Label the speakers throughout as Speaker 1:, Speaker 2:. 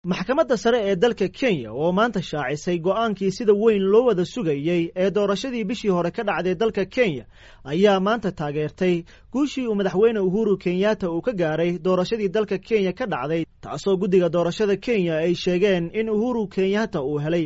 Speaker 1: maxkamadda sare ee dalka Kenya oo maanta shaacisay go'aankii sida weyn loo wada sugayay ee doorashadii bishii hore ka dhacday dalka Kenya ayaa maanta taageertay guushii uu madaxweyne Uhuru Kenyatta uu ka gaaray doorashadii dalka Kenya ka dhacday taasoo guddiga doorashada Kenya ay sheegeen in Uhuru Kenyatta uu helay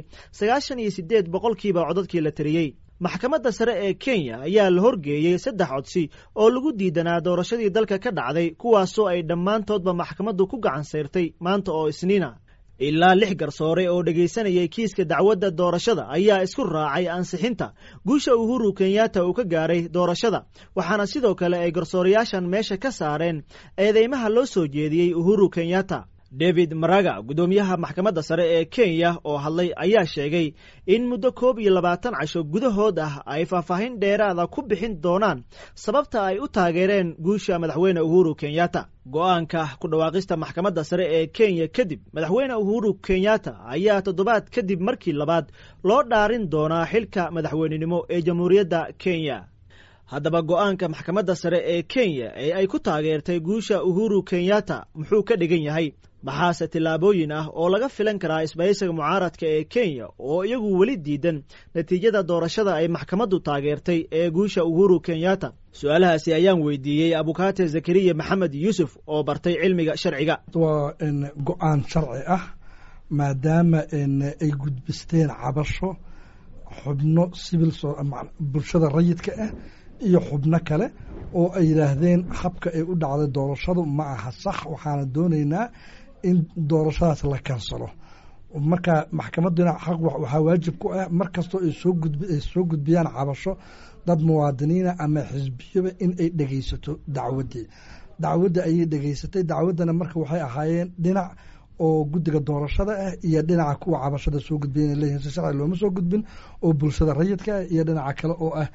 Speaker 1: 98% codadkii la tiriyay. maxkamadda sare ee Kenya ayaa la horgeeyay 3 codsi oo lagu diidanaa doorashadii dalka ka dhacday kuwaasoo ay dhammaantoodba maxkamaddu ku gacan sayrtay maanta oo Isniina. ilaa 6 garsoore oo dhageysanayay kiiska dacwadda doorashada ayaa isku raacay ansixinta guusha Uhuru Kenyatta uu ka gaaray doorashada waxaana sidoo kale ay garsoorayaashan meesha ka saareen eedeymaha loo soo jeediyey Uhuru Kenyatta. David Maraga gudoomiyaha maxkamadda sare ee Kenya oo hadlay ayaa sheegay in muddo 21 casho gudahood ah ay faahfaahin dheeraada ku bixin doonaan sababta ay u taageereen guusha madaxweyne Uhuru Kenyatta. go'aanka ku dhawaaqista maxkamadda sare ee Kenya kadib madaxweyne Uhuru Kenyatta ayaa toddobaad kadib markii labaad loo dhaarin doonaa xilka madaxweynenimo ee Jamhuuriyadda Kenya. haddaba go'aanka maxkamadda sare ee Kenya ee ay ku taageertay guusha Uhuru Kenyatta muxuu ka dhigan yahay maxaase tillaabooyin ah oo laga filan karaa isbahaysiga mucaaradka ee Kenya oo iyagu weli diidan natiijada doorashada ay maxkamaddu taageertay ee guusha Uhuru Kenyatta. su'aalahaasi ayaan weydiiyey Abukaate Zakariya Maxamed Yusuf oo bartay cilmiga sharciga.
Speaker 2: waa go'aan sharci ah maadaama ay gudbisteen cabasho xubno civil bulshada rayidka ah iyo xubno kale oo ay yiraahdeen habka ay u dhacday doorashadu ma aha sax waxaana doonaynaa in doorashadaas la kansalo. marka maxkamadduna xaq waxaa waajib ku ah markastoo ay soo gudbiyaan cabasho dad muwaadiniina ama xisbiyaba in ay dhegaysato dacwadda ayay dhegaysatay. dacwaddana marka waxay ahaayeen dhinac oo guddiga doorashada ah iyo dhinaca kuwa cabashada soo gudbiyeen ay leeyihiin si sharci looma soo gudbin oo bulshada rayidka ah iyo dhinaca kale oo ah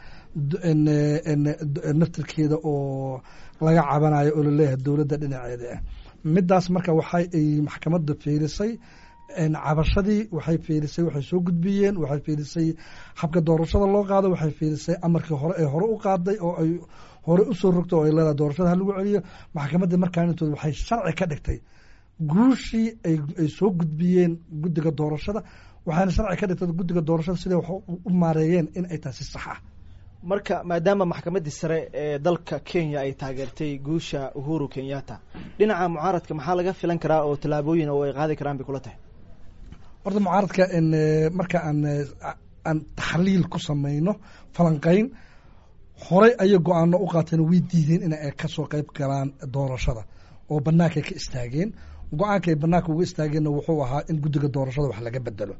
Speaker 2: naftirkeeda oo laga cabanayo oo laleeyahay dowladda dhinaceeda ah. midaas marka waxay ay maxkamadda fiirisay cabashadii waxay fiirisay waxay soo gudbiyeen waxay fiirisay habka doorashada loo qaado waxay fiirisay amarkii hore ee hore u qaaday oo ay hore u soo rogtay oo ay leedahay doorashada ha lagu celiyo. maxkamadda markaan intood waxay sharci ka dhigtay guushii ay soo gudbiyeen guddiga doorashada waxaana sharci ka dhigtay guddiga doorashada siday wax u maareeyeen in ay tahay si sax ah.
Speaker 1: marka maadaama maxkamaddii sare ee dalka Kenya ay taageertay guusha Uhuru Kenyatta dhinaca mucaaradka maxaa laga filan karaa oo tallaabooyin oo ay qaadi karaan bay kula tahay?
Speaker 2: horta mucaaradka marka aan taxliil ku samayno falanqayn horey ayay go'aano u qaateen way diideen in ay ka soo qayb galaan doorashada oo banaanka ka istaageen. go'aanka ay banaanka uga istaageenna wuxuu ahaa in guddiga doorashada wax laga bedelo.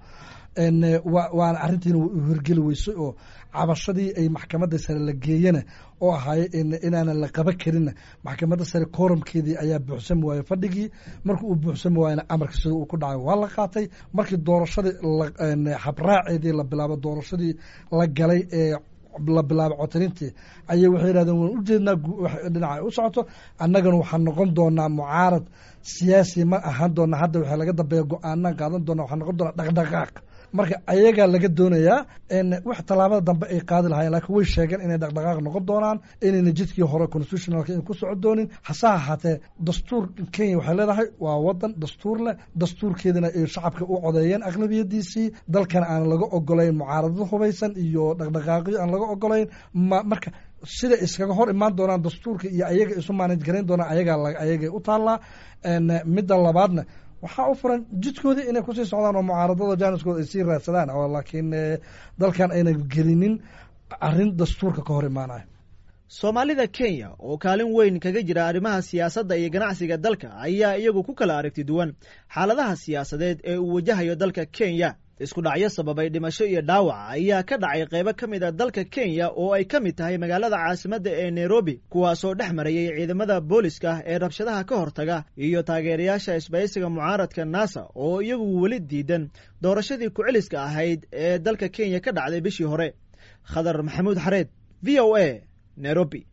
Speaker 2: waana arrintiina hirgeli weysay oo cabashadii ay maxkamadda sare la geeyana oo ahaay inaanan la qaban karinna maxkamadda sare kooramkeedii ayaa buuxsami waayey fadhigii. marka uu buuxsami waayena amarka sida uu ku dhacay waa la qaatay. markii doorashadii habraaceedii la bilaabo doorashadii la galay ee la bilaabo cotirintii ayay waxay yidhahdeen waan u jeednaa dhinaca ay u socoto annagana waxaan noqon doonaa mucaarad siyaasi ma ahaan doona hadda waxaa laga dambeeya go'aanaan qaadan doona waxaan noqon doonaa dhaqdhaqaaq. marka ayagaa laga doonayaa wax tallaabada dambe ay qaadi lahaayeen laakiin way sheegeen inay dhaqdhaqaaq noqon doonaan inayna jidkii hore constitutionalka in ku socon doonin. hase ahaatee dastuur Kenya waxay leedahay waa wadan dastuur leh dastuurkeedana ay shacabka u codeeyeen aqlabiyadiisii dalkan aan laga ogolayn mucaaradada hubaysan iyo dhaqdhaqaaqyo aan laga ogolayn. marka sida iskaga hor imaan doonaan dastuurka iyo ayaga isu manage garayn doonaan ayagay u taallaa. midda labaadna waxaa u furan jidkoodii inay kusii socdaan oo mucaaradada jaaniskooda ay sii raadsadaan oo laakiin dalkan ayna gelinin arrin dastuurka ka hor imaanayo.
Speaker 1: Soomaalida Kenya oo kaalin weyn kaga jira arrimaha siyaasadda iyo ganacsiga dalka ayaa iyagu ku kala aragti duwan xaaladaha siyaasadeed ee uu wajahayo dalka Kenya. isku dhacyo sababay dhimasho iyo dhaawac ayaa ka dhacay qaybo ka mid ah dalka Kenya oo ay ka mid tahay magaalada caasimadda ee Nairobi kuwaasoo dhex marayay ciidamada booliska ee rabshadaha ka hortaga iyo taageerayaasha isbahaysiga mucaaradka NASA oo iyagu weli diidan doorashadii ku celiska ahayd ee dalka Kenya ka dhacday bishii hore. Khadar Maxamuud Xareed VOA Nairobi.